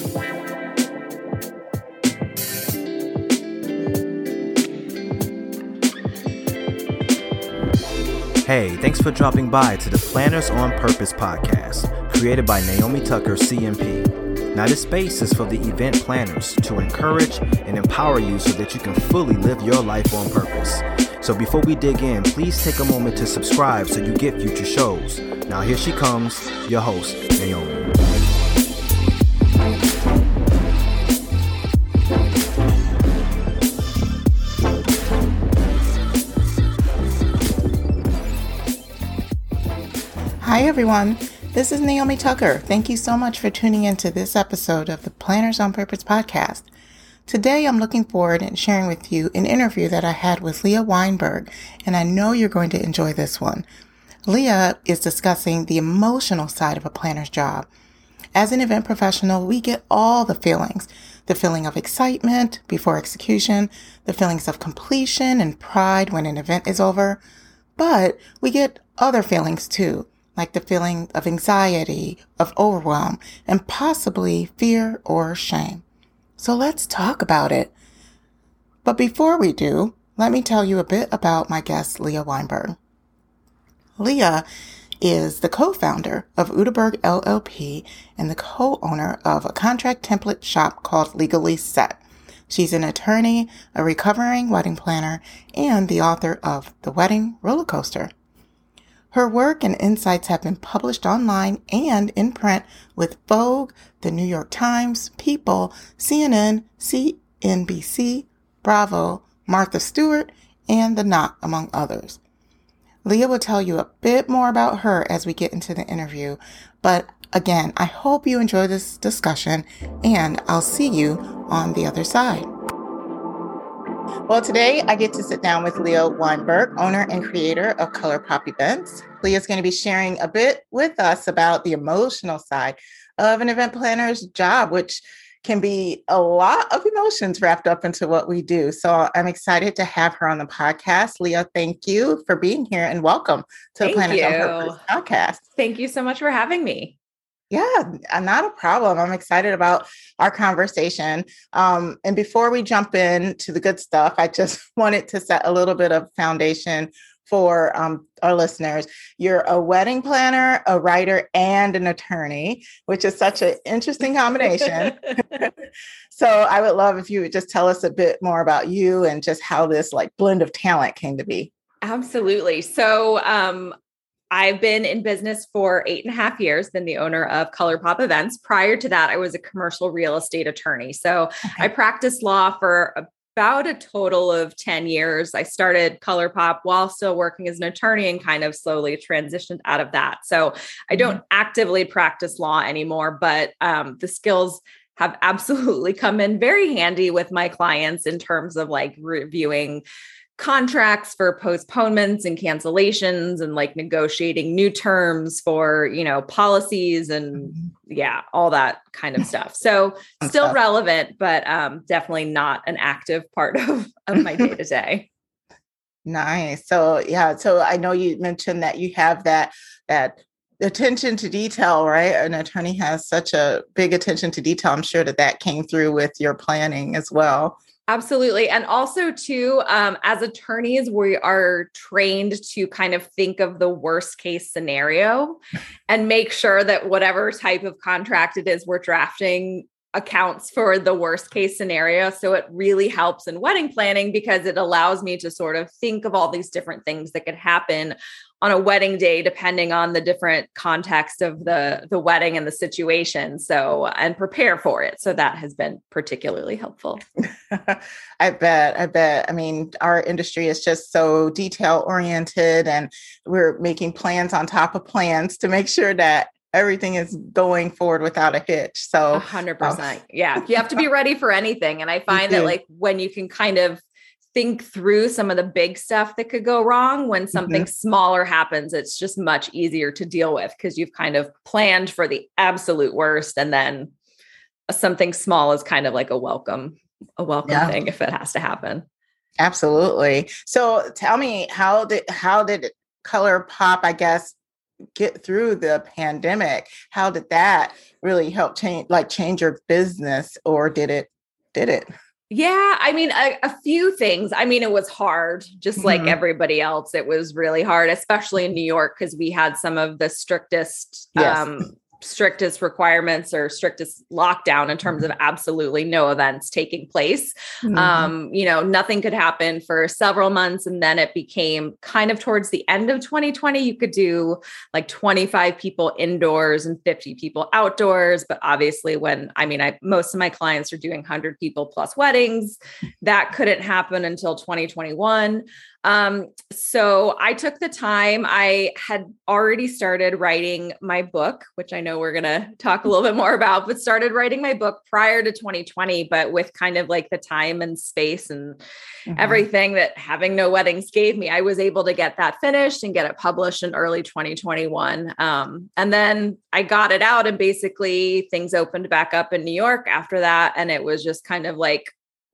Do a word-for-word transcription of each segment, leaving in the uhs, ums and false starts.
Hey, thanks for dropping by to the Planners on Purpose podcast, created by Naomi Tucker, C M P. Now, this space is for the event planners to encourage and empower you so that you can fully live your life on purpose. So before we dig in, please take a moment to subscribe so you get future shows. Now, here she comes, your host, Naomi. Hi, everyone. This is Naomi Tucker. Thank you so much for tuning into this episode of the Planners on Purpose podcast. Today, I'm looking forward and sharing with you an interview that I had with Leah Weinberg, and I know you're going to enjoy this one. Leah is discussing the emotional side of a planner's job. As an event professional, we get all the feelings, the feeling of excitement before execution, the feelings of completion and pride when an event is over, but we get other feelings too, like the feeling of anxiety, of overwhelm, and possibly fear or shame. So let's talk about it. But before we do, let me tell you a bit about my guest, Leah Weinberg. Leah is the co-founder of Udaberg L L P and the co-owner of a contract template shop called Legally Set. She's an attorney, a recovering wedding planner, and the author of The Wedding Roller Coaster. Her work and insights have been published online and in print with Vogue, The New York Times, People, C N N, C N B C, Bravo, Martha Stewart, and The Knot, among others. Leah will tell you a bit more about her as we get into the interview, but again, I hope you enjoy this discussion, and I'll see you on the other side. Well, today I get to sit down with Leah Weinberg, owner and creator of ColourPop Events. Leah's going to be sharing a bit with us about the emotional side of an event planner's job, which can be a lot of emotions wrapped up into what we do. So I'm excited to have her on the podcast. Leah, thank you for being here and welcome to the Planners on Purpose podcast. Thank you so much for having me. Yeah, not a problem. I'm excited about our conversation. Um, and before we jump into the good stuff, I just wanted to set a little bit of foundation for um, our listeners. You're a wedding planner, a writer, and an attorney, which is such an interesting combination. So I would love if you would just tell us a bit more about you and just how this like blend of talent came to be. Absolutely. So um, I've been in business for eight and a half years, been the owner of ColourPop Events. Prior to that, I was a commercial real estate attorney. So okay. I practiced law for about a total of ten years. I started ColourPop while still working as an attorney and kind of slowly transitioned out of that. So I don't mm-hmm. actively practice law anymore, but um, the skills have absolutely come in very handy with my clients in terms of like reviewing contracts for postponements and cancellations and like negotiating new terms for, you know, policies and yeah, all that kind of stuff. So still relevant, but um, definitely not an active part of, of my day to day. Nice. So yeah, so I know you mentioned that you have that, that attention to detail, right? An attorney has such a big attention to detail. I'm sure that that came through with your planning as well. Absolutely. And also too, um, as attorneys, we are trained to kind of think of the worst case scenario and make sure that whatever type of contract it is we're drafting accounts for the worst case scenario. So it really helps in wedding planning because it allows me to sort of think of all these different things that could happen on a wedding day, depending on the different context of the, the wedding and the situation. So, and prepare for it. So that has been particularly helpful. I bet, I bet. I mean, our industry is just so detail oriented and we're making plans on top of plans to make sure that everything is going forward without a hitch. So a hundred percent. Yeah. You have to be ready for anything. And I find that like when you can kind of think through some of the big stuff that could go wrong, when something mm-hmm. smaller happens, it's just much easier to deal with because you've kind of planned for the absolute worst. And then something small is kind of like a welcome, a welcome yeah. thing if it has to happen. Absolutely. So tell me, how did, how did ColourPop, I guess, get through the pandemic? How did that really help change, like change your business, or did it, did it? Yeah, I mean, a, a few things. I mean, it was hard, just like Mm-hmm. everybody else. It was really hard, especially in New York, because we had some of the strictest, Yes. um, strictest requirements or strictest lockdown in terms of absolutely no events taking place. Mm-hmm. Um, you know, nothing could happen for several months. And then it became kind of towards the end of twenty twenty, you could do like twenty-five people indoors and fifty people outdoors. But obviously when, I mean, I, most of my clients are doing one hundred people plus weddings, that couldn't happen until twenty twenty-one. Um, so I took the time. I had already started writing my book, which I know we're going to talk a little bit more about, but started writing my book prior to twenty twenty, but with kind of like the time and space and mm-hmm. everything that having no weddings gave me, I was able to get that finished and get it published in early twenty twenty-one. Um, and then I got it out and basically things opened back up in New York after that. And it was just kind of like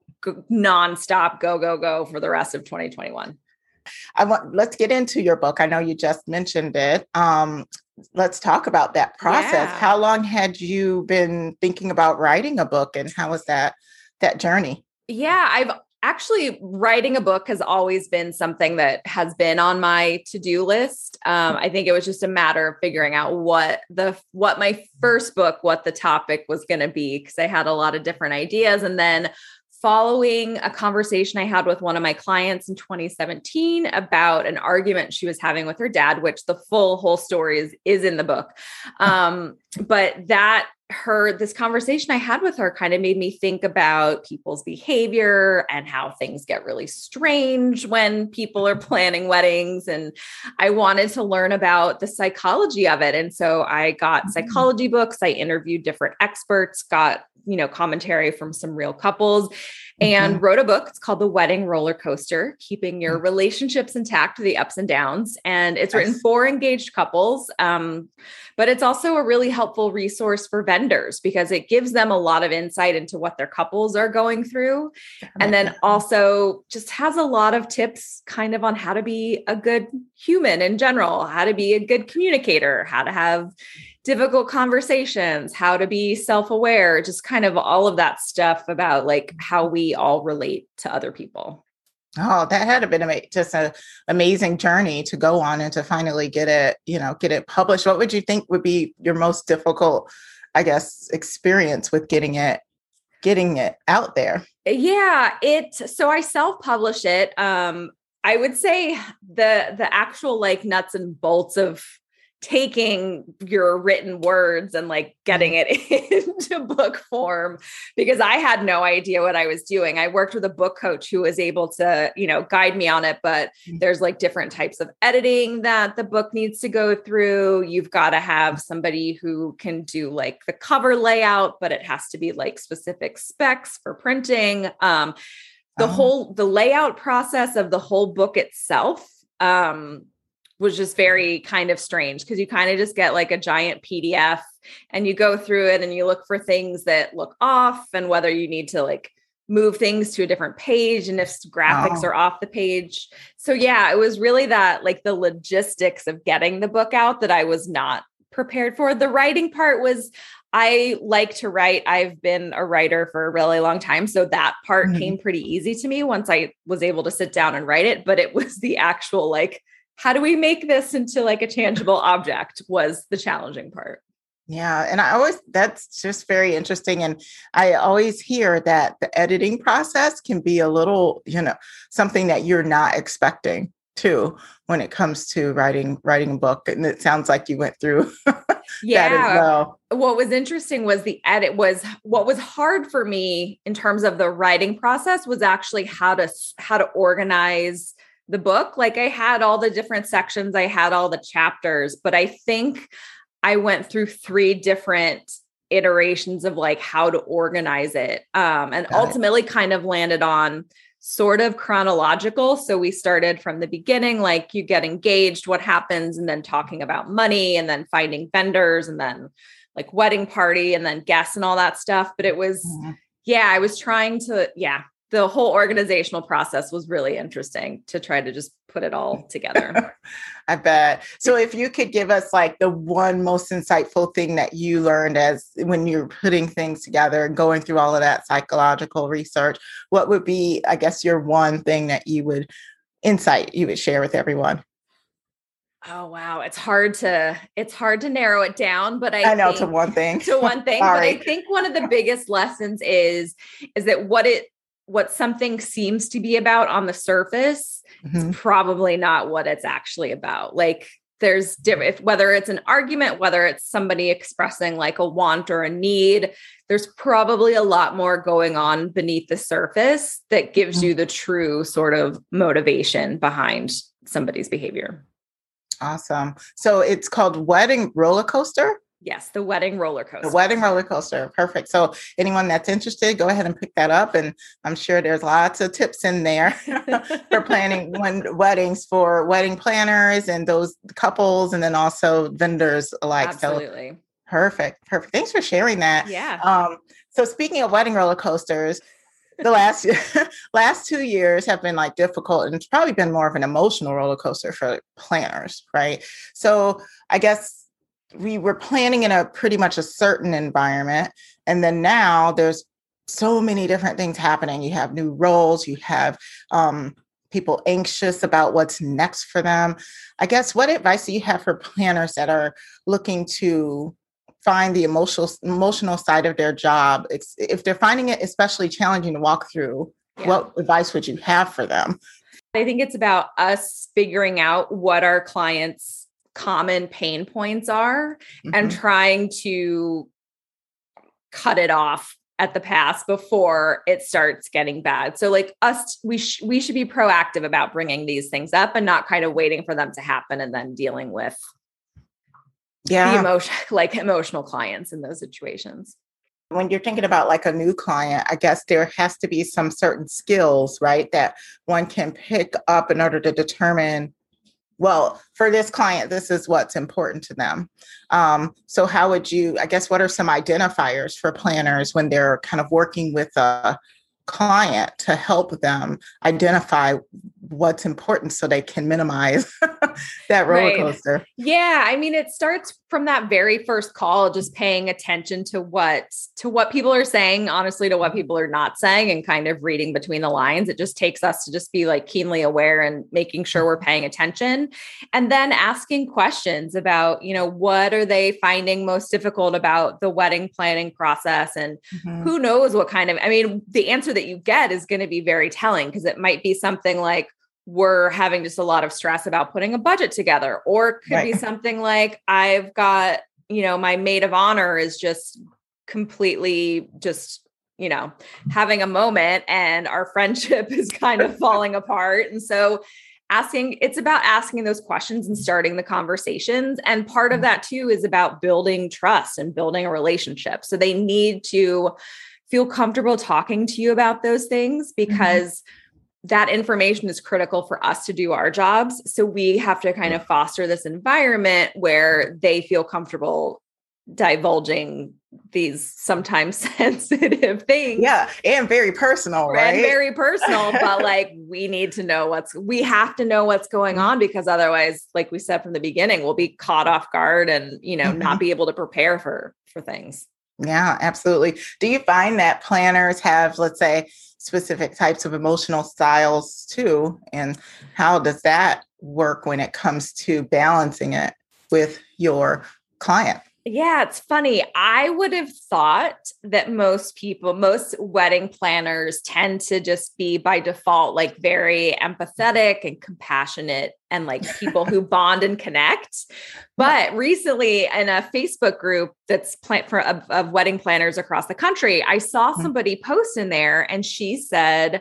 nonstop go, go, go for the rest of twenty twenty-one. I want, let's get into your book. I know you just mentioned it. Um, let's talk about that process. Yeah. How long had you been thinking about writing a book, and how was that, that journey? Yeah, I've actually writing a book has always been something that has been on my to-do list. Um, I think it was just a matter of figuring out what the, what my first book, what the topic was going to be, because I had a lot of different ideas. And then following a conversation I had with one of my clients in twenty seventeen about an argument she was having with her dad, which the full whole story is, is in the book. Um, but that her, this conversation I had with her kind of made me think about people's behavior and how things get really strange when people are planning weddings. And I wanted to learn about the psychology of it. And so I got psychology books. I interviewed different experts, got, you know, commentary from some real couples, and mm-hmm. wrote a book. It's called The Wedding Roller Coaster, Keeping Your Relationships Intact Through the Ups and Downs. And it's written for engaged couples. Um, but it's also a really helpful resource for vendors because it gives them a lot of insight into what their couples are going through. And then also just has a lot of tips kind of on how to be a good human in general, how to be a good communicator, how to have difficult conversations, how to be self-aware, just kind of all of that stuff about like how we all relate to other people. Oh, that had been ama- just an amazing journey to go on and to finally get it, you know, get it published. What would you think would be your most difficult, I guess, experience with getting it, getting it out there? Yeah, it, so I self-publish it. Um, I would say the, the actual like nuts and bolts of taking your written words and like getting it into book form, because I had no idea what I was doing. I worked with a book coach who was able to, you know, guide me on it, but there's like different types of editing that the book needs to go through. You've got to have somebody who can do like the cover layout, but it has to be like specific specs for printing. Um, the oh. whole, the layout process of the whole book itself, um, was just very kind of strange because you kind of just get like a giant P D F and you go through it and you look for things that look off and whether you need to like move things to a different page and if graphics oh. are off the page. So yeah, it was really that like the logistics of getting the book out that I was not prepared for. The writing part was, I like to write. I've been a writer for a really long time. So that part mm-hmm. came pretty easy to me once I was able to sit down and write it, but it was the actual like, how do we make this into like a tangible object was the challenging part. Yeah. And I always, that's just very interesting. And I always hear that the editing process can be a little, you know, something that you're not expecting too, when it comes to writing, writing a book. And it sounds like you went through yeah. that as well. What was interesting was the edit was what was hard for me in terms of the writing process was actually how to, how to organize the book. Like I had all the different sections, I had all the chapters, but I think I went through three different iterations of like how to organize it. Um, and Got ultimately it. kind of landed on sort of chronological. So we started from the beginning, like you get engaged, what happens, and then talking about money and then finding vendors and then like wedding party and then guests and all that stuff. But it was, mm-hmm. yeah, I was trying to, yeah. the whole organizational process was really interesting to try to just put it all together. I bet. So if you could give us like the one most insightful thing that you learned as when you're putting things together and going through all of that psychological research, what would be, I guess, your one thing that you would insight you would share with everyone? Oh, wow. It's hard to, it's hard to narrow it down, but I, I know think, to one thing, to one thing, but I think one of the biggest lessons is, is that what it, what something seems to be about on the surface mm-hmm. is probably not what it's actually about. Like there's different, whether it's an argument, whether it's somebody expressing like a want or a need, there's probably a lot more going on beneath the surface that gives mm-hmm. you the true sort of motivation behind somebody's behavior. Awesome. So it's called Wedding Roller Coaster? Yes, the Wedding Roller Coaster. The Wedding Roller Coaster. Perfect. So anyone that's interested, go ahead and pick that up. And I'm sure there's lots of tips in there for planning when weddings for wedding planners and those couples, and then also vendors alike. Absolutely. So perfect. Perfect. Thanks for sharing that. Yeah. Um, so speaking of wedding roller coasters, the last last two years have been like difficult, and it's probably been more of an emotional roller coaster for planners, right? So I guess we were planning in a pretty much a certain environment, and then now there's so many different things happening. You have new roles, you have um, people anxious about what's next for them. I guess what advice do you have for planners that are looking to find the emotional emotional side of their job? If they're finding it especially challenging to walk through, yeah. what advice would you have for them? I think it's about us figuring out what our clients' common pain points are mm-hmm. and trying to cut it off at the pass before it starts getting bad. So like us, we, sh- we should be proactive about bringing these things up and not kind of waiting for them to happen and then dealing with Yeah. the emotion, like emotional clients in those situations. When you're thinking about like a new client, I guess there has to be some certain skills, right, that one can pick up in order to determine, well, for this client, this is what's important to them. Um, so how would you, I guess, what are some identifiers for planners when they're kind of working with a client to help them identify what's important so they can minimize that roller right. coaster? Yeah. I mean, it starts from that very first call, just paying attention to what, to what people are saying, honestly, to what people are not saying, and kind of reading between the lines. It just takes us to just be like keenly aware and making sure we're paying attention, and then asking questions about, you know, what are they finding most difficult about the wedding planning process? And mm-hmm. who knows what kind of, I mean, the answer that you get is going to be very telling, because it might be something like, we're having just a lot of stress about putting a budget together, or it could right. be something like, I've got, you know, my maid of honor is just completely just, you know, having a moment and our friendship is kind of falling apart. And so asking, it's about asking those questions and starting the conversations. And part of that too is about building trust and building a relationship. So they need to feel comfortable talking to you about those things, because mm-hmm. that information is critical for us to do our jobs. So we have to kind of foster this environment where they feel comfortable divulging these sometimes sensitive things. Yeah. And very personal, right? And very personal, but like, we need to know what's, we have to know what's going on, because otherwise, like we said from the beginning, we'll be caught off guard and, you know, mm-hmm. not be able to prepare for, for things. Yeah, absolutely. Do you find that planners have, let's say, specific types of emotional styles too? And how does that work when it comes to balancing it with your client? Yeah, it's funny. I would have thought that most people, most wedding planners tend to just be by default, like very empathetic and compassionate and like people who bond and connect. But recently in a Facebook group that's plan- for of, of wedding planners across the country, I saw somebody post in there, and she said,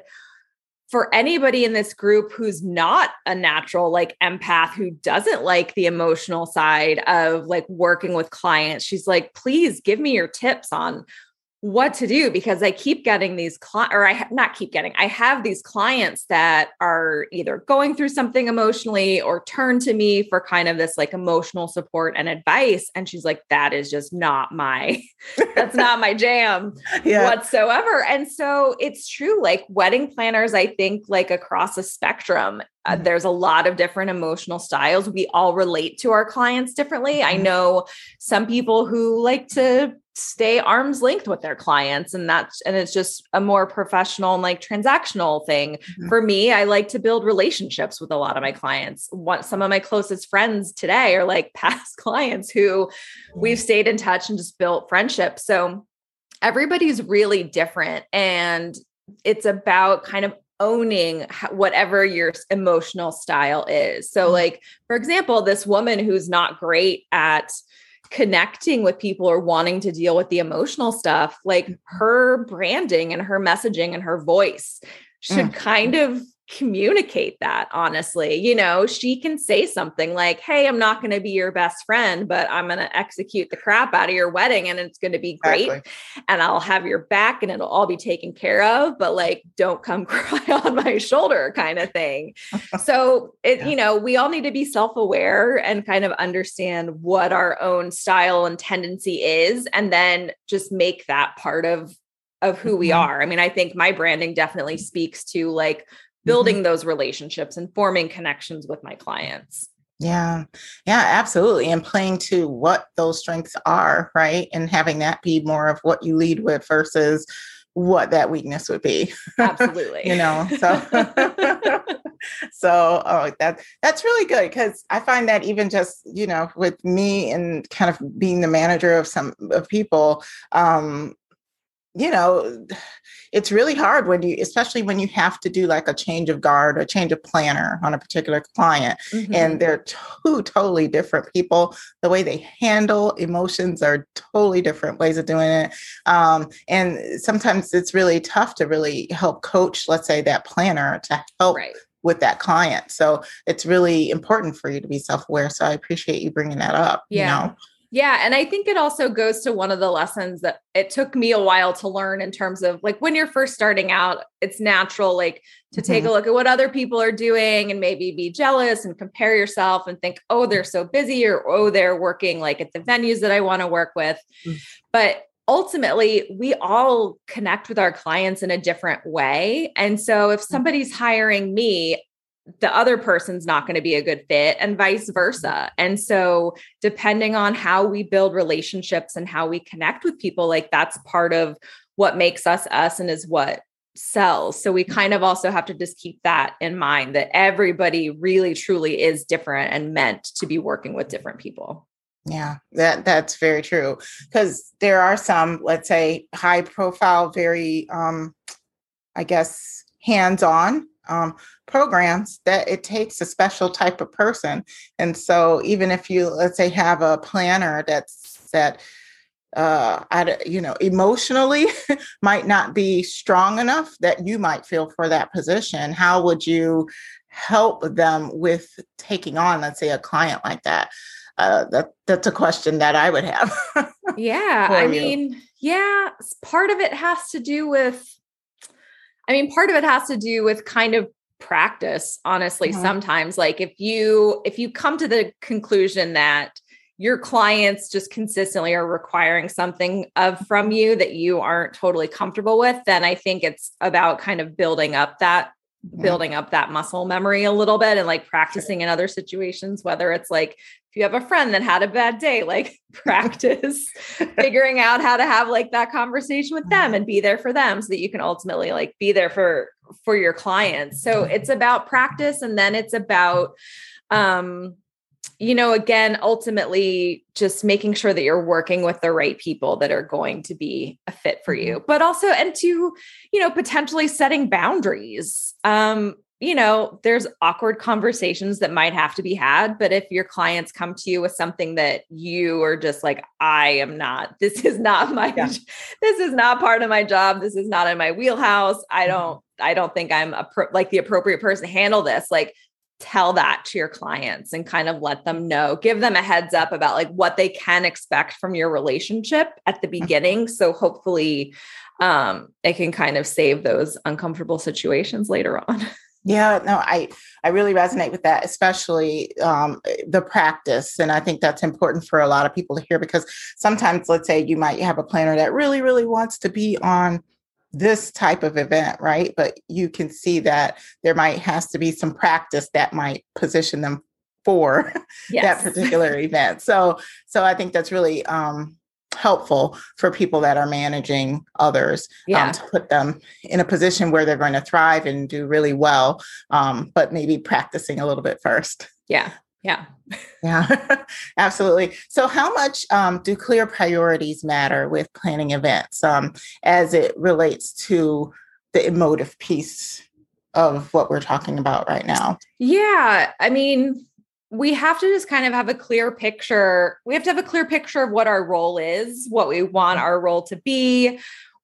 for anybody in this group who's not a natural like empath, who doesn't like the emotional side of like working with clients, she's like, please give me your tips on what to do, because I keep getting these clients, or I ha- not keep getting, I have these clients that are either going through something emotionally or turn to me for kind of this like emotional support and advice. And she's like, that is just not my, that's not my jam yeah. whatsoever. And so it's true, like wedding planners, I think like across a spectrum Uh, there's a lot of different emotional styles. We all relate to our clients differently. I know some people who like to stay arm's length with their clients, and that's, and it's just a more professional and like transactional thing. Mm-hmm. For me, I like to build relationships with a lot of my clients. What some of my closest friends today are like past clients who we've stayed in touch and just built friendships. So everybody's really different, and it's about kind of owning whatever your emotional style is. So like, for example, this woman who's not great at connecting with people or wanting to deal with the emotional stuff, like her branding and her messaging and her voice should mm. kind of communicate that. Honestly, you know, she can say something like, hey, I'm not going to be your best friend, but I'm going to execute the crap out of your wedding and it's going to be great. Exactly. And I'll have your back and it'll all be taken care of, but like, don't come cry on my shoulder kind of thing. So it, yeah. you know, we all need to be self-aware and kind of understand what our own style and tendency is, and then just make that part of, of who mm-hmm. we are. I mean, I think my branding definitely speaks to like building mm-hmm. those relationships and forming connections with my clients. Yeah. Yeah, absolutely. And playing to what those strengths are, right? And having that be more of what you lead with versus what that weakness would be. Absolutely. You know, so, so, oh, that, that's really good. Cause I find that even just, you know, with me and kind of being the manager of some of people, um, you know, it's really hard when you, especially when you have to do like a change of guard or change of planner on a particular client. Mm-hmm. And they're two totally different people. The way they handle emotions are totally different ways of doing it. Um, and sometimes it's really tough to really help coach, let's say, that planner to help right. with that client. So it's really important for you to be self-aware. So I appreciate you bringing that up. Yeah. You know? Yeah. And I think it also goes to one of the lessons that it took me a while to learn in terms of like, when you're first starting out, it's natural, like to mm-hmm. take a look at what other people are doing and maybe be jealous and compare yourself and think, oh, they're so busy, or, oh, they're working like at the venues that I want to work with. Mm-hmm. But ultimately, we all connect with our clients in a different way. And so if somebody's hiring me, the other person's not going to be a good fit, and vice versa. And so depending on how we build relationships and how we connect with people, like that's part of what makes us us and is what sells. So we kind of also have to just keep that in mind, that everybody really truly is different and meant to be working with different people. Yeah, that that's very true. Because there are some, let's say, high profile, very, um, I guess, hands-on um, programs that it takes a special type of person. And so even if you, let's say, have a planner that's that, uh, I, you know, emotionally might not be strong enough that you might feel for that position, how would you help them with taking on, let's say, a client like that? Uh, that that's a question that I would have. Yeah. I you. mean, yeah, part of it has to do with, I mean, part of it has to do with kind of practice, honestly. Mm-hmm. Sometimes, like if you, if you come to the conclusion that your clients just consistently are requiring something of from you that you aren't totally comfortable with, then I think it's about kind of building up that, mm-hmm. building up that muscle memory a little bit and like practicing in other situations, whether it's like, if you have a friend that had a bad day, like practice figuring out how to have like that conversation with them and be there for them so that you can ultimately like be there for, for your clients. So it's about practice. And then it's about, um, you know, again, ultimately just making sure that you're working with the right people that are going to be a fit for you, but also, and to, you know, potentially setting boundaries. Um, you know, there's awkward conversations that might have to be had, but if your clients come to you with something that you are just like, I am not, this is not my, yeah. this is not part of my job. This is not in my wheelhouse. I don't, I don't think I'm a pro- like the appropriate person to handle this. Like, tell that to your clients and kind of let them know, give them a heads up about like what they can expect from your relationship at the beginning. So hopefully um, it can kind of save those uncomfortable situations later on. Yeah, no, I, I really resonate with that, especially um, the practice. And I think that's important for a lot of people to hear, because sometimes, let's say you might have a planner that really, really wants to be on this type of event, right? But you can see that there might has to be some practice that might position them for yes. that particular event. So, so I think that's really um, helpful for people that are managing others yeah. um, to put them in a position where they're going to thrive and do really well, um, but maybe practicing a little bit first. Yeah. Yeah. Yeah, absolutely. So how much um, do clear priorities matter with planning events um, as it relates to the emotive piece of what we're talking about right now? Yeah. I mean, we have to just kind of have a clear picture. We have to have a clear picture of what our role is, what we want our role to be,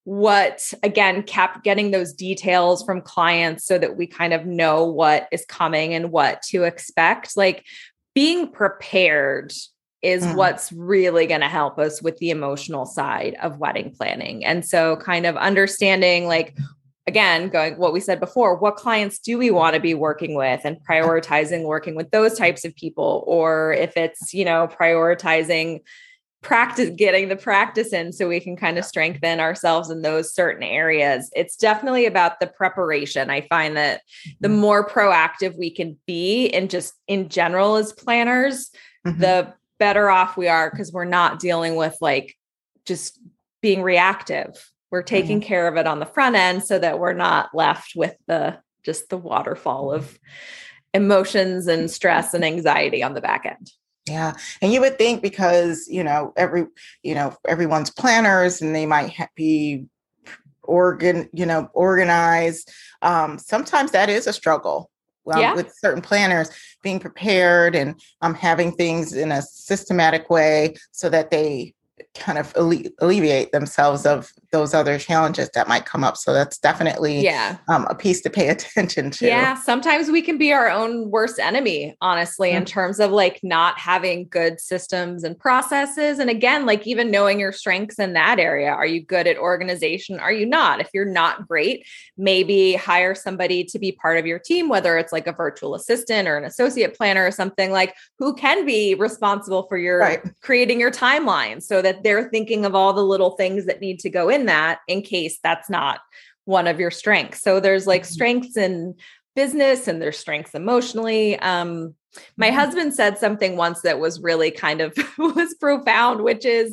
what, again, kept getting those details from clients so that we kind of know what is coming and what to expect. Like, being prepared is mm. what's really going to help us with the emotional side of wedding planning. And so kind of understanding, like, again, going what we said before, what clients do we want to be working with and prioritizing working with those types of people? Or if it's, you know, prioritizing practice, getting the practice in so we can kind of strengthen ourselves in those certain areas. It's definitely about the preparation. I find that the more proactive we can be and just in general as planners, mm-hmm. the better off we are because we're not dealing with like just being reactive. We're taking mm-hmm. care of it on the front end so that we're not left with the just the waterfall of emotions and stress and anxiety on the back end. Yeah. And you would think because, you know, every, you know, everyone's planners and they might ha- be organ, you know, organized. Um, sometimes that is a struggle um, yeah. with certain planners being prepared and um, having things in a systematic way so that they kind of alle- alleviate themselves of those other challenges that might come up. So that's definitely yeah. um, a piece to pay attention to. Yeah. Sometimes we can be our own worst enemy, honestly, mm-hmm. in terms of like not having good systems and processes. And again, like even knowing your strengths in that area. Are you good at organization? Are you not? If you're not great, maybe hire somebody to be part of your team, whether it's like a virtual assistant or an associate planner or something, like who can be responsible for your right. creating your timeline so that they're thinking of all the little things that need to go in that in case that's not one of your strengths. So there's like strengths in business and there's strengths emotionally. Um, my mm-hmm. husband said something once that was really kind of was profound, which is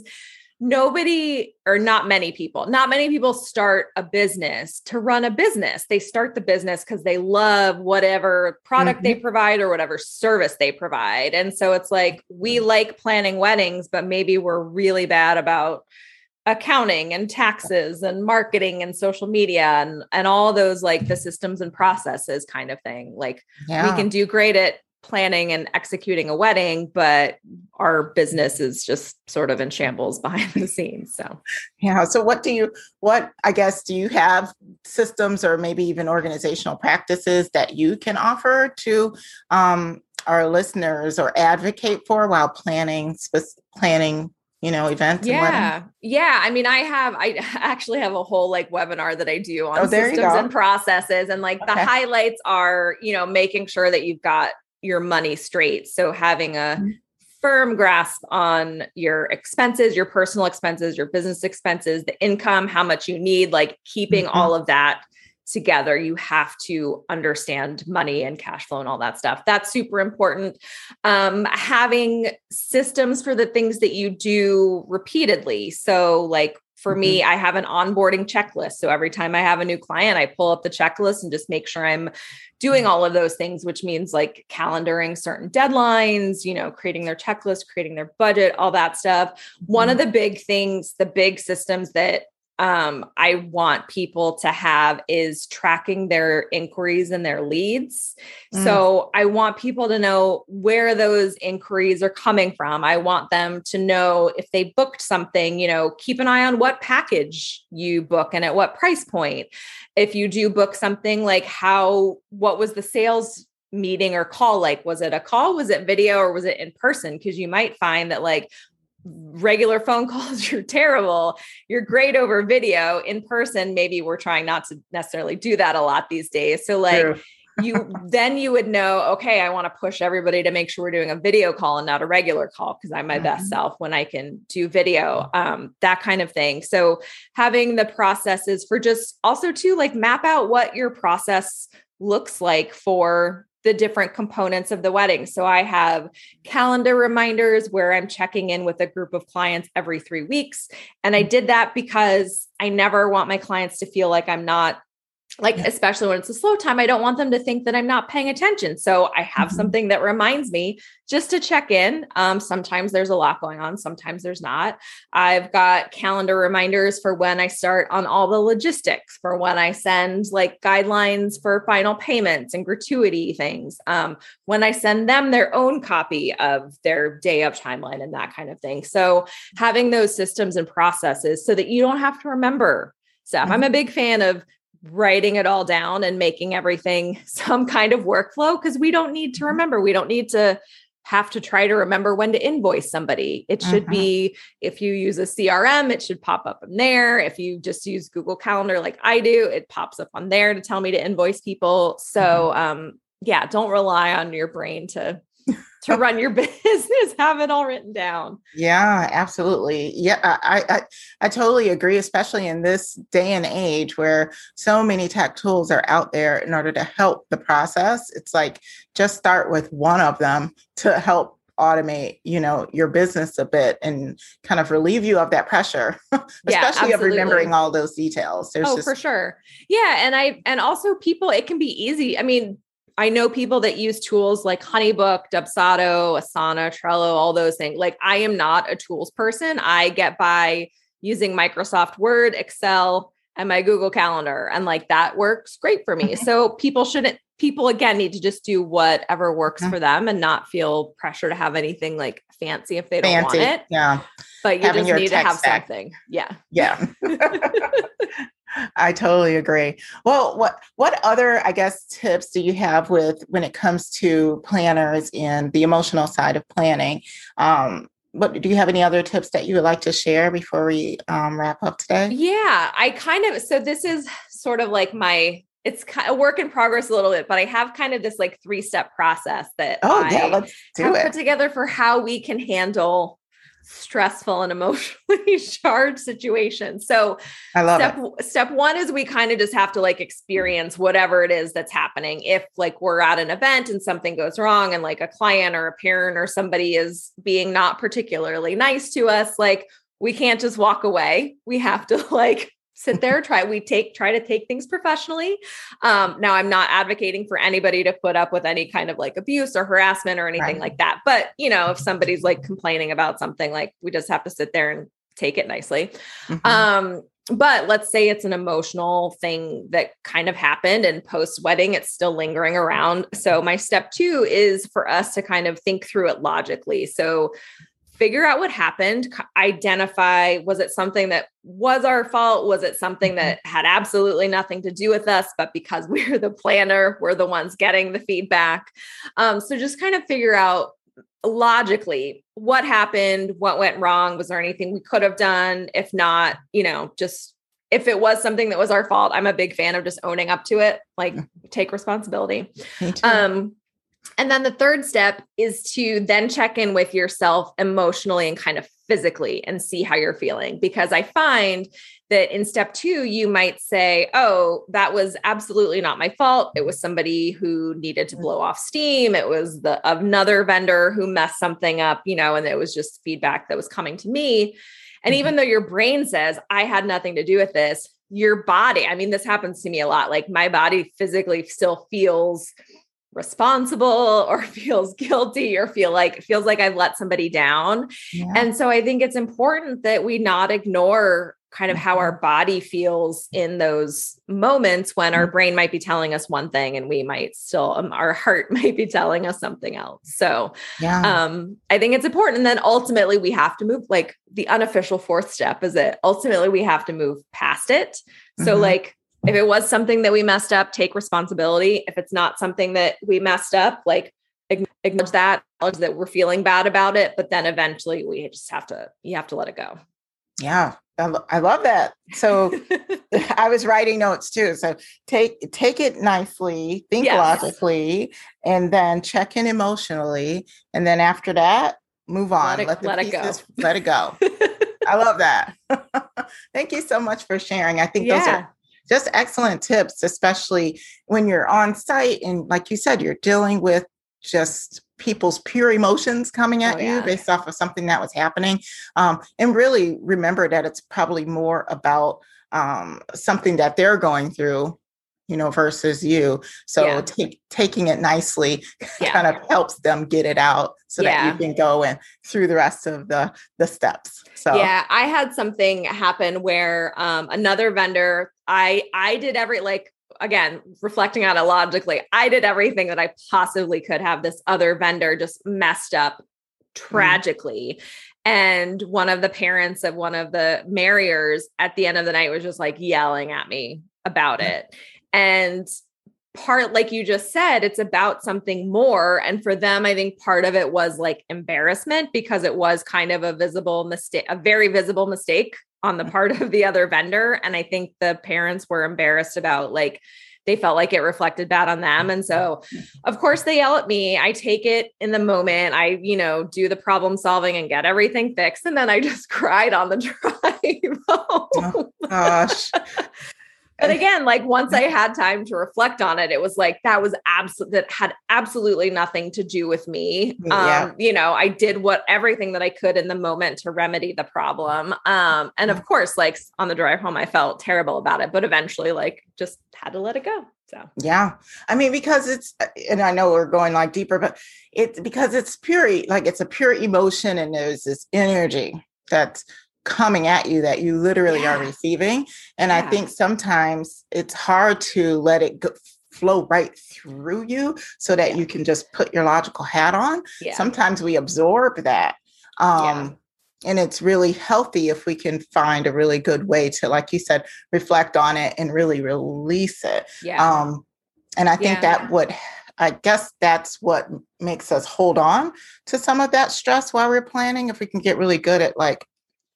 nobody or not many people, not many people start a business to run a business. They start the business because they love whatever product mm-hmm. they provide or whatever service they provide. And so it's like, we like planning weddings, but maybe we're really bad about accounting and taxes and marketing and social media and, and all those, like the systems and processes kind of thing. Like yeah. we can do great at planning and executing a wedding, but our business is just sort of in shambles behind the scenes. So, yeah. So what do you, what, I guess, do you have systems or maybe even organizational practices that you can offer to um, our listeners or advocate for while planning, sp- planning, you know, events? Yeah. Yeah. I mean, I have, I actually have a whole like webinar that I do on oh, systems and processes. And like okay. the highlights are, you know, making sure that you've got your money straight. So having a mm-hmm. firm grasp on your expenses, your personal expenses, your business expenses, the income, how much you need, like keeping mm-hmm. all of that together. You have to understand money and cash flow and all that stuff. That's super important. Um, having systems for the things that you do repeatedly. So like for mm-hmm. me, I have an onboarding checklist. So every time I have a new client, I pull up the checklist and just make sure I'm doing all of those things, which means like calendaring certain deadlines, you know, creating their checklist, creating their budget, all that stuff. Mm-hmm. One of the big things, the big systems that um, I want people to have is tracking their inquiries and their leads. Mm. So I want people to know where those inquiries are coming from. I want them to know if they booked something, you know, keep an eye on what package you book and at what price point. If you do book something, like how, what was the sales meeting or call like? Was it a call? Was it video or was it in person? Because you might find that like regular phone calls, you're terrible. You're great over video. In person, maybe we're trying not to necessarily do that a lot these days. So like, True. you, then you would know, okay, I want to push everybody to make sure we're doing a video call and not a regular call, because I'm my mm-hmm. best self when I can do video, um, that kind of thing. So having the processes for just also to like map out what your process looks like for the different components of the wedding. So I have calendar reminders where I'm checking in with a group of clients every three weeks. And I did that because I never want my clients to feel like I'm not like, yeah. especially when it's a slow time, I don't want them to think that I'm not paying attention. So I have mm-hmm. something that reminds me just to check in. Um, sometimes there's a lot going on. Sometimes there's not. I've got calendar reminders for when I start on all the logistics, for when I send like guidelines for final payments and gratuity things. Um, when I send them their own copy of their day of timeline and that kind of thing. So having those systems and processes so that you don't have to remember stuff. Mm-hmm. I'm a big fan of writing it all down and making everything some kind of workflow, because we don't need to remember. We don't need to have to try to remember when to invoice somebody. It should uh-huh. be, if you use a C R M, it should pop up in there. If you just use Google Calendar like I do, it pops up on there to tell me to invoice people. So uh-huh. um, yeah, don't rely on your brain to to run your business, have it all written down. Yeah, absolutely. Yeah, I, I I totally agree, especially in this day and age where so many tech tools are out there in order to help the process. It's like, just start with one of them to help automate, you know, your business a bit and kind of relieve you of that pressure, especially yeah, of remembering all those details. There's oh, just- for sure. Yeah. And I, and also people, it can be easy. I mean, I know people that use tools like Honeybook, Dubsado, Asana, Trello, all those things. Like, I am not a tools person. I get by using Microsoft Word, Excel, and my Google Calendar. And like, that works great for me. Okay. So people shouldn't, people again, need to just do whatever works okay. for them and not feel pressure to have anything like fancy if they don't fancy. want it. Yeah. But you Having just need to have stack. something. Yeah. Yeah. I totally agree. Well, what what other, I guess, tips do you have with when it comes to planners and the emotional side of planning? Um, what do you have any other tips that you would like to share before we um, wrap up today? Yeah, I kind of, so this is sort of like my, it's kind of a work in progress a little bit, but I have kind of this like three-step process that oh, I yeah, let's do have it. put together for how we can handle stressful and emotionally charged situations. So I love step, it. Step one is we kind of just have to like experience whatever it is that's happening. If like we're at an event and something goes wrong and like a client or a parent or somebody is being not particularly nice to us, like we can't just walk away. We have to like sit there, try, we take, try to take things professionally. Um, now I'm not advocating for anybody to put up with any kind of like abuse or harassment or anything right. like that. But, you know, if somebody's like complaining about something, like we just have to sit there and take it nicely. Mm-hmm. Um, but let's say it's an emotional thing that kind of happened and post wedding, it's still lingering around. So my step two is for us to kind of think through it logically. So figure out what happened, identify, was it something that was our fault? Was it something that had absolutely nothing to do with us, but because we're the planner, we're the ones getting the feedback. Um, so just kind of figure out logically what happened, what went wrong. Was there anything we could have done? If not, you know, just if it was something that was our fault, I'm a big fan of just owning up to it, like take responsibility. Um, And then the third step is to then check in with yourself emotionally and kind of physically and see how you're feeling. Because I find that in step two, you might say, oh, that was absolutely not my fault. It was somebody who needed to blow off steam. It was the another vendor who messed something up, you know, and it was just feedback that was coming to me. And even though your brain says, I had nothing to do with this, your body, I mean, this happens to me a lot. Like my body physically still feels responsible or feels guilty or feel like feels like I've let somebody down. Yeah. And so I think it's important that we not ignore kind of how our body feels in those moments when our brain might be telling us one thing and we might still, um, our heart might be telling us something else. So yeah. um, I think it's important. And then ultimately we have to move, like the unofficial fourth step is that ultimately we have to move past it. So mm-hmm. like, if it was something that we messed up, take responsibility. If it's not something that we messed up, like acknowledge that, acknowledge that we're feeling bad about it. But then eventually we just have to, you have to let it go. Yeah. I, lo- I love that. So I was writing notes too. So take take it nicely, think Yes. logically, and then check in emotionally. And then after that, move Let on. it, Let the let it go. pieces let it go. I love that. Thank you so much for sharing. I think those Yeah. are just excellent tips, especially when you're on site and like you said, you're dealing with just people's pure emotions coming at Oh, you yeah. based off of something that was happening. Um, and really remember that it's probably more about um, something that they're going through, you know, versus you. So Yeah. take, taking it nicely Yeah. kind of helps them get it out so that you Yeah. can go and through the rest of the, the steps. So Yeah, I had something happen where um, another vendor, I I did every like again, reflecting on it logically, I did everything that I possibly could have. This other vendor just messed up tragically. Mm-hmm. And one of the parents of one of the marriers at the end of the night was just like yelling at me about mm-hmm. it. And part, like you just said, it's about something more. And for them, I think part of it was like embarrassment because it was kind of a visible mistake, a very visible mistake on the part of the other vendor. And I think the parents were embarrassed about like, they felt like it reflected bad on them. And so of course they yell at me. I take it in the moment. I, you know, do the problem solving and get everything fixed. And then I just cried on the drive home. Oh, gosh. But again, like once I had time to reflect on it, it was like, that was absolute, that had absolutely nothing to do with me. Yeah. Um, you know, I did what everything that I could in the moment to remedy the problem. Um, and of course, like on the drive home, I felt terrible about it, but eventually like just had to let it go. So, yeah, I mean, because it's, and I know we're going like deeper, but it's because it's pure, like it's a pure emotion and there's this energy that's coming at you that you literally yeah. are receiving. And yeah. I think sometimes it's hard to let it go, flow right through you so that yeah. you can just put your logical hat on. Yeah. Sometimes we absorb that. Um, yeah. And it's really healthy if we can find a really good way to, like you said, reflect on it and really release it. Yeah. Um, and I think yeah. that would, I guess that's what makes us hold on to some of that stress while we're planning. If we can get really good at like,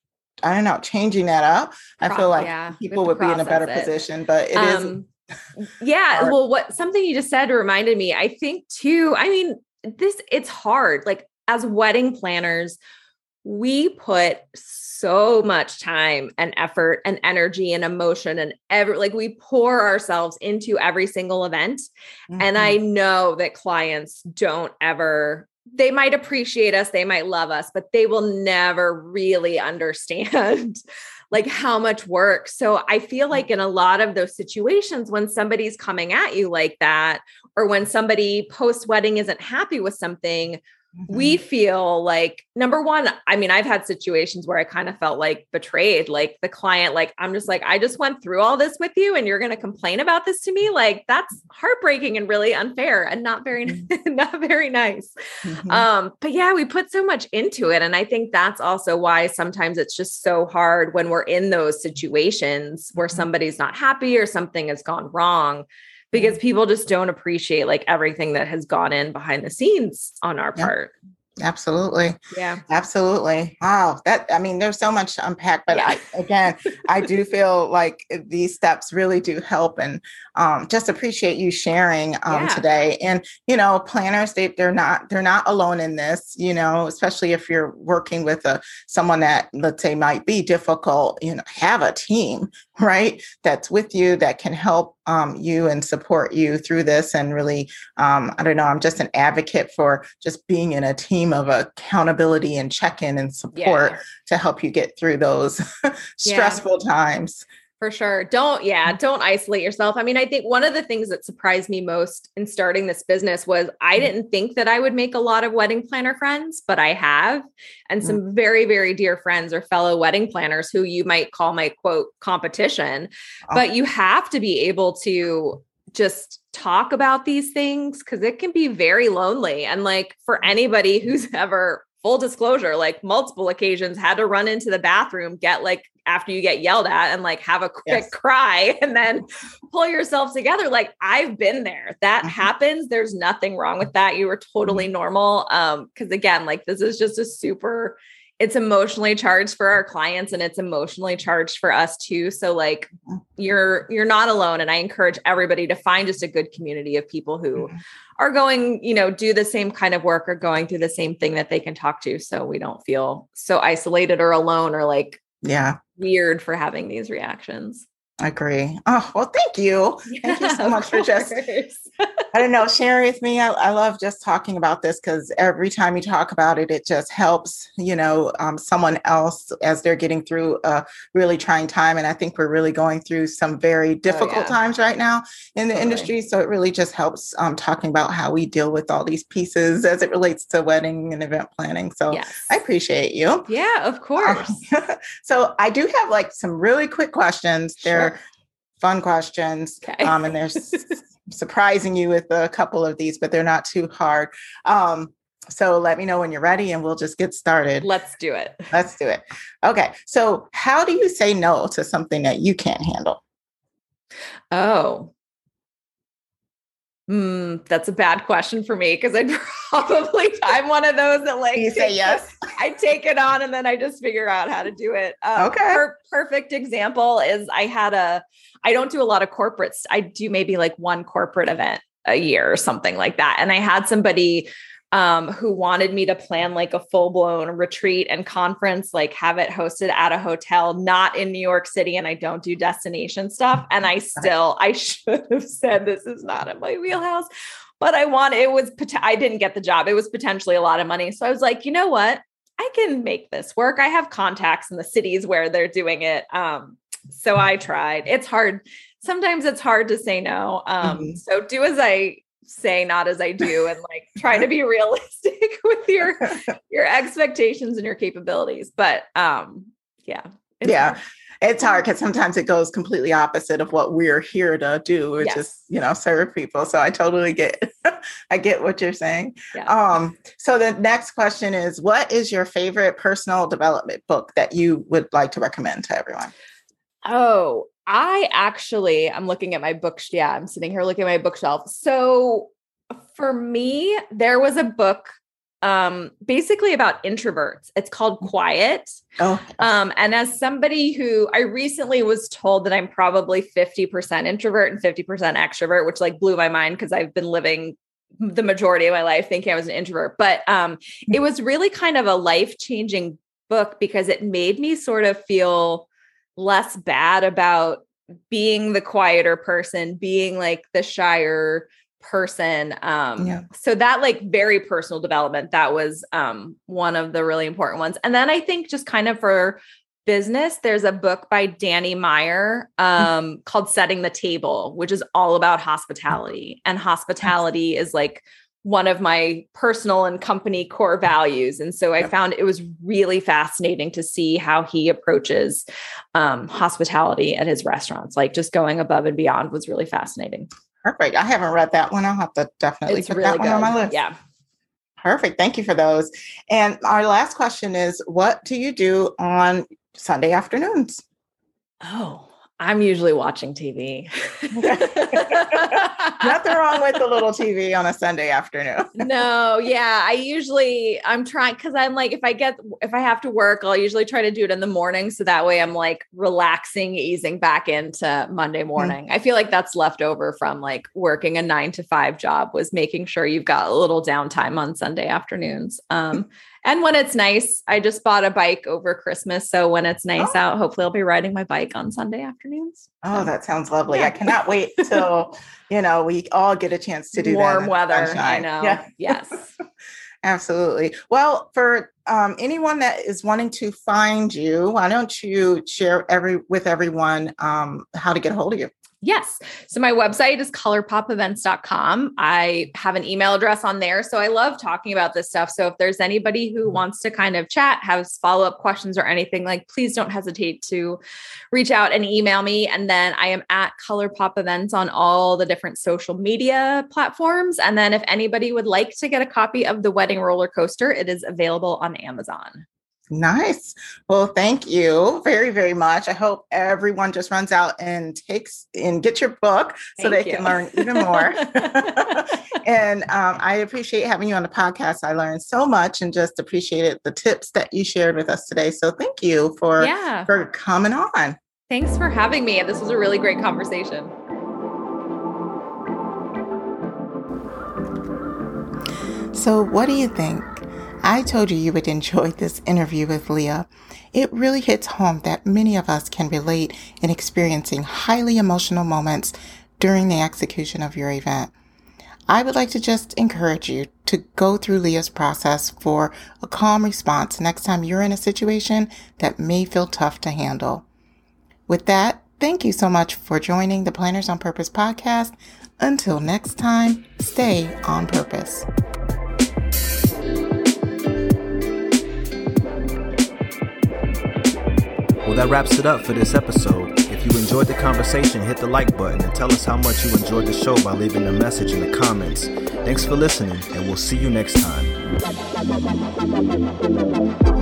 I don't know, changing that up, Pro- I feel like yeah, people would be in a better it. position, but it um, is. Yeah. Hard. Well, what, something you just said reminded me, I think too, I mean, this, it's hard. Like as wedding planners, we put so much time and effort and energy and emotion and every, like we pour ourselves into every single event. Mm-hmm. And I know that clients don't ever, they might appreciate us, they might love us, but they will never really understand like how much work. So I feel like in a lot of those situations, when somebody's coming at you like that, or when somebody post-wedding isn't happy with something, mm-hmm. we feel like, number one, I mean, I've had situations where I kind of felt like betrayed, like the client, like, I'm just like, I just went through all this with you and you're going to complain about this to me. Like that's heartbreaking and really unfair and not very, mm-hmm. not very nice. Mm-hmm. Um, but yeah, we put so much into it. And I think that's also why sometimes it's just so hard when we're in those situations where somebody's not happy or something has gone wrong. Because people just don't appreciate like everything that has gone in behind the scenes on our yeah, part. Absolutely. Yeah, absolutely. Wow. That, I mean, there's so much to unpack, but yeah. I, again, I do feel like these steps really do help and um, just appreciate you sharing um, yeah. today. And, you know, planners, they, they're not, they're not alone in this, you know, especially if you're working with a, someone that let's say might be difficult, you know, have a team, right? That's with you, that can help um, you and support you through this. And really, um, I don't know, I'm just an advocate for just being in a team of accountability and check-in and support yeah. to help you get through those stressful yeah. times. For sure. Don't, yeah, don't isolate yourself. I mean, I think one of the things that surprised me most in starting this business was I didn't think that I would make a lot of wedding planner friends, but I have, and some mm-hmm. very, very dear friends or fellow wedding planners who you might call my quote competition, oh. but you have to be able to just talk about these things because it can be very lonely. And like for anybody who's ever, full disclosure, like multiple occasions had to run into the bathroom, get like, after you get yelled at and like have a quick yes. cry and then pull yourself together. Like I've been there. That mm-hmm. happens. There's nothing wrong with that. You were totally mm-hmm. normal. Um, cause again, like this is just a super it's emotionally charged for our clients and it's emotionally charged for us too. So like you're, you're not alone. And I encourage everybody to find just a good community of people who mm-hmm. are going, you know, do the same kind of work or going through the same thing that they can talk to. So we don't feel so isolated or alone or like yeah, weird for having these reactions. I agree. Oh, well, thank you. Thank you so much for just, I don't know, sharing with me. I, I love just talking about this because every time you talk about it, it just helps, you know, um, someone else as they're getting through a really trying time. And I think we're really going through some very difficult oh, yeah. times right now in the totally. industry. So it really just helps um, talking about how we deal with all these pieces as it relates to wedding and event planning. So yes. I appreciate you. Yeah, of course. Um, so I do have like some really quick questions. They're sure. fun questions. Okay. Um, and there's surprising you with a couple of these, but they're not too hard. Um, so let me know when you're ready and we'll just get started. Let's do it. Let's do it. Okay. So how do you say no to something that you can't handle? Oh, Hmm, that's a bad question for me because I'd probably, I'm one of those that like, you say yes. I take it on and then I just figure out how to do it. Um, okay. Per- perfect example is I had a, I don't do a lot of corporates. I do maybe like one corporate event a year or something like that. And I had somebody um, who wanted me to plan like a full blown retreat and conference, like have it hosted at a hotel, not in New York City. And I don't do destination stuff. And I still, I should have said, this is not in my wheelhouse, but I want, it was, I didn't get the job. It was potentially a lot of money. So I was like, you know what? I can make this work. I have contacts in the cities where they're doing it. Um, so I tried. It's hard. Sometimes it's hard to say no. Um, mm-hmm. So do as I say, not as I do, and like try to be realistic with your, your expectations and your capabilities. But um, yeah. It's yeah. Hard. It's hard because sometimes it goes completely opposite of what we're here to do, which yes. is, you know, serve people. So I totally get, I get what you're saying. Yeah. Um, so the next question is, what is your favorite personal development book that you would like to recommend to everyone? Oh, I actually, I'm looking at my book. Yeah, I'm sitting here looking at my bookshelf. So for me, there was a book um, basically about introverts. It's called Quiet. Oh. Um, and as somebody who I recently was told that I'm probably fifty percent introvert and fifty percent extrovert, which like blew my mind because I've been living the majority of my life thinking I was an introvert. But um, it was really kind of a life-changing book because it made me sort of feel less bad about being the quieter person, being like the shyer person. Um, yeah. So that like very personal development, that was um, one of the really important ones. And then I think just kind of for business, there's a book by Danny Meyer um, mm-hmm. called Setting the Table, which is all about hospitality. And hospitality is like one of my personal and company core values. And so I found it was really fascinating to see how he approaches um, hospitality at his restaurants, like just going above and beyond was really fascinating. Perfect. I haven't read that one. I'll have to definitely it's put really that one good. on my list. Yeah. Perfect. Thank you for those. And our last question is, what do you do on Sunday afternoons? Oh, I'm usually watching T V. Nothing wrong with a little T V on a Sunday afternoon. No, yeah. I usually, I'm trying, cause I'm like, if I get, if I have to work, I'll usually try to do it in the morning. So that way I'm like relaxing, easing back into Monday morning. Mm-hmm. I feel like that's left over from like working a nine to five job, was making sure you've got a little downtime on Sunday afternoons. Um, And when it's nice, I just bought a bike over Christmas. So when it's nice oh. out, hopefully I'll be riding my bike on Sunday afternoons. Oh, that sounds lovely. Yeah. I cannot wait till, you know, we all get a chance to do warm that. Warm weather. I know. Yeah. Yes. Absolutely. Well, for um, anyone that is wanting to find you, why don't you share every with everyone um, how to get a hold of you? Yes. So my website is color pop events dot com. I have an email address on there. So I love talking about this stuff. So if there's anybody who wants to kind of chat, has follow-up questions or anything, like please don't hesitate to reach out and email me. And then I am at ColorPop Events on all the different social media platforms. And then if anybody would like to get a copy of The Wedding Roller Coaster, it is available on Amazon. Nice. Well, thank you very, very much. I hope everyone just runs out and takes and get your book so Thank they you. can learn even more. And um, I appreciate having you on the podcast. I learned so much and just appreciated the tips that you shared with us today. So thank you for, yeah. for coming on. Thanks for having me. This was a really great conversation. So what do you think? I told you you would enjoy this interview with Leah. It really hits home that many of us can relate in experiencing highly emotional moments during the execution of your event. I would like to just encourage you to go through Leah's process for a calm response next time you're in a situation that may feel tough to handle. With that, thank you so much for joining the Planners on Purpose podcast. Until next time, stay on purpose. Well, that wraps it up for this episode. If you enjoyed the conversation, hit the like button and tell us how much you enjoyed the show by leaving a message in the comments. Thanks for listening, and we'll see you next time.